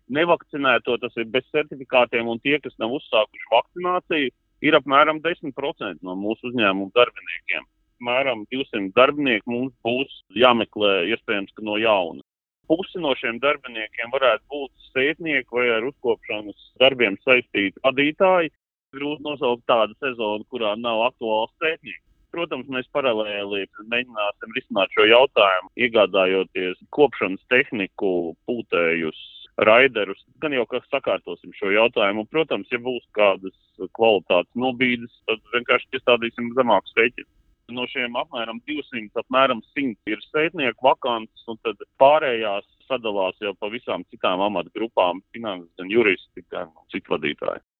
nevakcinēto, tas ir bez certifikātiem, un tie, kas nav uzsākuši vakcināciju, ir apmēram 10% no mūsu uzņēmumu darbiniekiem. Apmēram 200 darbinieku mums būs jāmeklē iespējams, ka no jauna. Pusi no šiem darbiniekiem varētu būt sētnieki vai ar uzkopšanas darbiem saistīti vadītāji. Grūti nosaukt tādu sezonu, kurā nav aktuāls sētnieks. Protams, mēs paralēli mēģināsim risināt šo jautājumu, iegādājoties kopšanas tehniku, pūtējus, raiderus. Gan jau, ka sakārtosim šo jautājumu. Un, protams, ja būs kādas kvalitātes nobīdes, tad vienkārši iestādīsim zemākus rēķinus. No šiem apmēram 200, apmēram 100 ir sētnieku vakances, un tad pārējās sadalās jau pa visām citām amatgrupām, finanses, gan juristi, gan citu vadītāji.